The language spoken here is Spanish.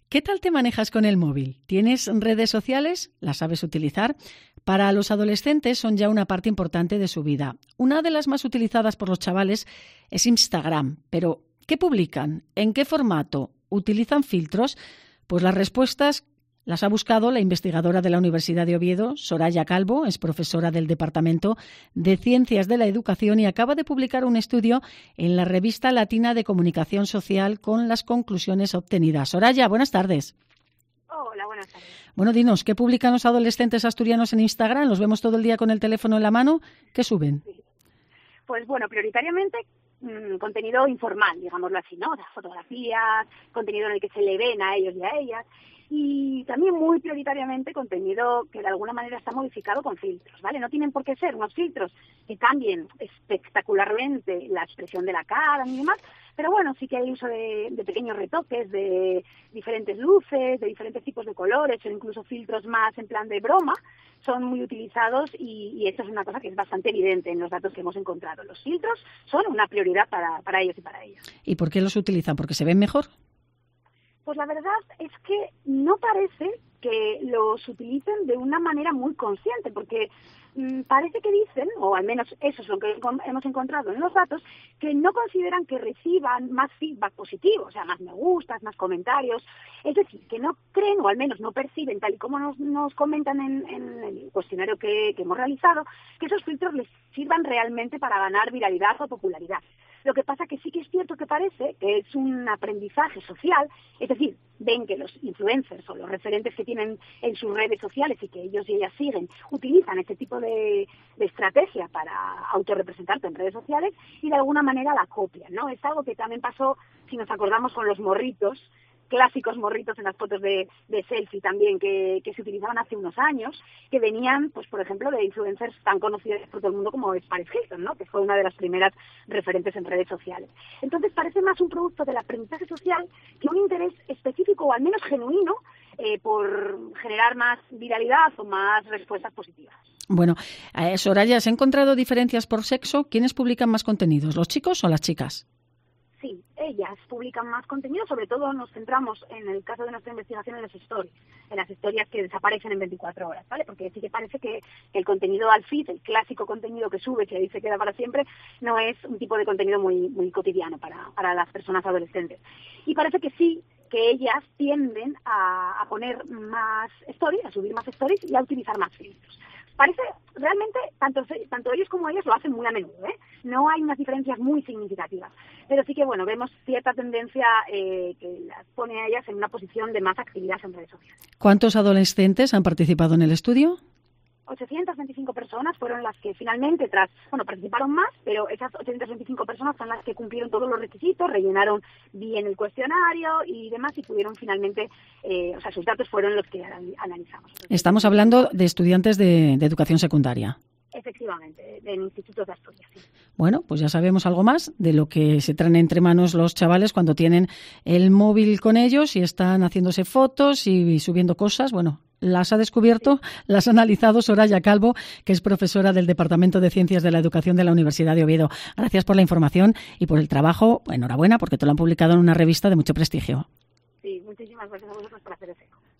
¿Qué tal te manejas con el móvil? ¿Tienes redes sociales? ¿Las sabes utilizar? Para los adolescentes son ya una parte importante de su vida. Una de las más utilizadas por los chavales es Instagram. Pero, ¿qué publican? ¿En qué formato? ¿Utilizan filtros? Pues las respuestas las ha buscado la investigadora de la Universidad de Oviedo, Soraya Calvo, es profesora del Departamento de Ciencias de la Educación y acaba de publicar un estudio en la revista Latina de Comunicación Social con las conclusiones obtenidas. Soraya, buenas tardes. Hola, buenas tardes. Bueno, dinos, ¿qué publican los adolescentes asturianos en Instagram? ¿Los vemos todo el día con el teléfono en la mano? ¿Qué suben? Sí. Pues bueno, prioritariamente contenido informal, digámoslo así, ¿no? O sea, fotografías, contenido en el que se le ven a ellos y a ellas. Y también muy prioritariamente contenido que de alguna manera está modificado con filtros, ¿vale? No tienen por qué ser unos filtros que cambien espectacularmente la expresión de la cara ni demás, pero bueno, sí que hay uso de pequeños retoques, de diferentes luces, de diferentes tipos de colores o incluso filtros más en plan de broma, son muy utilizados y esto es una cosa que es bastante evidente en los datos que hemos encontrado. Los filtros son una prioridad para ellos y para ellas. ¿Y por qué los utilizan? ¿Porque se ven mejor? Pues la verdad es que no parece que los utilicen de una manera muy consciente, porque parece que dicen, o al menos eso es lo que hemos encontrado en los datos, que no consideran que reciban más feedback positivo, o sea, más me gustas, más comentarios. Es decir, que no creen, o al menos no perciben, tal y como nos comentan en el cuestionario que hemos realizado, que esos filtros les sirvan realmente para ganar viralidad o popularidad. Lo que pasa que sí que es cierto que parece que es un aprendizaje social, es decir, ven que los influencers o los referentes que tienen en sus redes sociales y que ellos y ellas siguen utilizan este tipo de estrategia para autorrepresentarte en redes sociales y de alguna manera la copian, ¿no? Es algo que también pasó, si nos acordamos, con los morritos, clásicos morritos en las fotos de selfie también que se utilizaban hace unos años, que venían, pues por ejemplo, de influencers tan conocidos por todo el mundo como Paris Hilton, ¿no? Que fue una de las primeras referentes en redes sociales. Entonces parece más un producto del aprendizaje social que un interés específico o al menos genuino por generar más viralidad o más respuestas positivas. Bueno, Soraya, ¿has encontrado diferencias por sexo? ¿Quiénes publican más contenidos, los chicos o las chicas? Sí, ellas publican más contenido, sobre todo nos centramos en el caso de nuestra investigación en las historias que desaparecen en 24 horas, ¿vale? Porque sí que parece que el contenido al feed, el clásico contenido que sube, que ahí se queda para siempre, no es un tipo de contenido muy, muy cotidiano para las personas adolescentes. Y parece que sí, que ellas tienden a poner más stories, a subir más stories y a utilizar más filtros. Parece, realmente, tanto ellos como ellas lo hacen muy a menudo, ¿eh? No hay unas diferencias muy significativas. Pero sí que, bueno, vemos cierta tendencia que las pone a ellas en una posición de más actividad en redes sociales. ¿Cuántos adolescentes han participado en el estudio? 825 personas fueron las que finalmente, participaron más, pero esas 825 personas son las que cumplieron todos los requisitos, rellenaron bien el cuestionario y demás y pudieron finalmente, sus datos fueron los que analizamos. Estamos hablando de estudiantes de educación secundaria. Efectivamente, en institutos de Asturias, sí. Bueno, pues ya sabemos algo más de lo que se traen entre manos los chavales cuando tienen el móvil con ellos y están haciéndose fotos y subiendo cosas. Bueno, las ha descubierto, las ha analizado Soraya Calvo, que es profesora del Departamento de Ciencias de la Educación de la Universidad de Oviedo. Gracias por la información y por el trabajo. Enhorabuena, porque te lo han publicado en una revista de mucho prestigio. Sí, muchísimas gracias a vosotros por hacer eso.